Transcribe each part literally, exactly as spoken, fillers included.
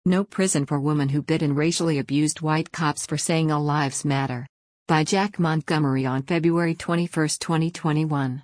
No prison for woman who bit and racially abused white cops for saying all lives matter. By Jack Montgomery on February twenty-first, twenty twenty-one.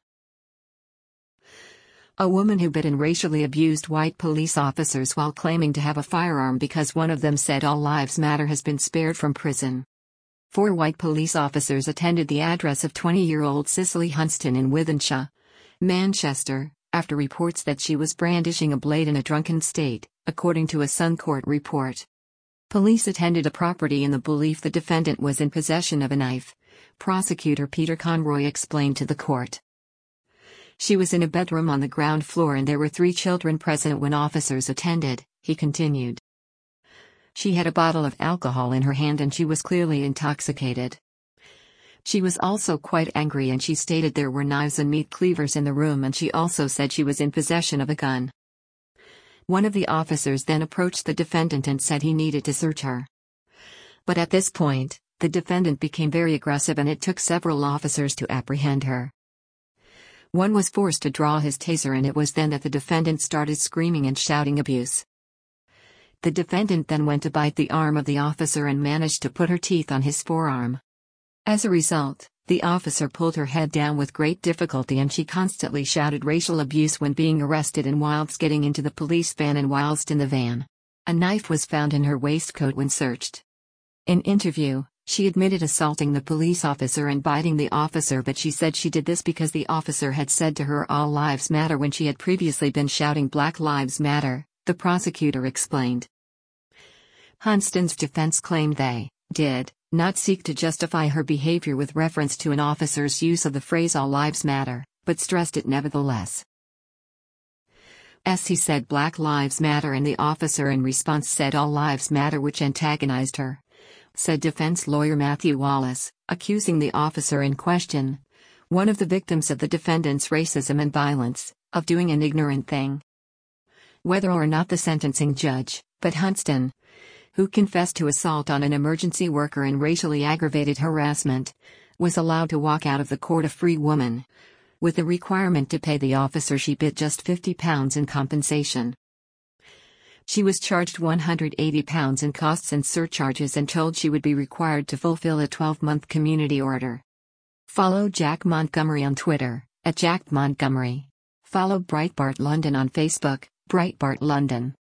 A woman who bit and racially abused white police officers while claiming to have a firearm because one of them said all lives matter has been spared from prison. Four white police officers attended the address of twenty-year-old Cicely Hunston in Wythenshawe, Manchester, after reports that she was brandishing a blade in a drunken state, according to a Sun Court report. Police attended a property in the belief the defendant was in possession of a knife, prosecutor Peter Conroy explained to the court. She was in a bedroom on the ground floor and there were three children present when officers attended, he continued. She had a bottle of alcohol in her hand and she was clearly intoxicated. She was also quite angry and she stated there were knives and meat cleavers in the room and she also said she was in possession of a gun. One of the officers then approached the defendant and said he needed to search her. But at this point, the defendant became very aggressive and it took several officers to apprehend her. One was forced to draw his taser and it was then that the defendant started screaming and shouting abuse. The defendant then went to bite the arm of the officer and managed to put her teeth on his forearm. As a result, the officer pulled her head down with great difficulty and she constantly shouted racial abuse when being arrested and whilst getting into the police van and whilst in the van. A knife was found in her waistcoat when searched. In interview, she admitted assaulting the police officer and biting the officer, but she said she did this because the officer had said to her all lives matter when she had previously been shouting Black Lives Matter, the prosecutor explained. Hunston's defense claimed they did not seek to justify her behavior with reference to an officer's use of the phrase all lives matter, but stressed it nevertheless. As he said Black Lives Matter and the officer in response said all lives matter, which antagonized her, said defense lawyer Matthew Wallace, accusing the officer in question, one of the victims of the defendant's racism and violence, of doing an ignorant thing. Whether or not the sentencing judge, but Hunston, who confessed to assault on an emergency worker and racially aggravated harassment, was allowed to walk out of the court a free woman, with the requirement to pay the officer she bit just fifty pounds in compensation. She was charged one hundred eighty pounds in costs and surcharges and told she would be required to fulfill a twelve-month community order. Follow Jack Montgomery on Twitter, at Jack Montgomery. Follow Breitbart London on Facebook, Breitbart London.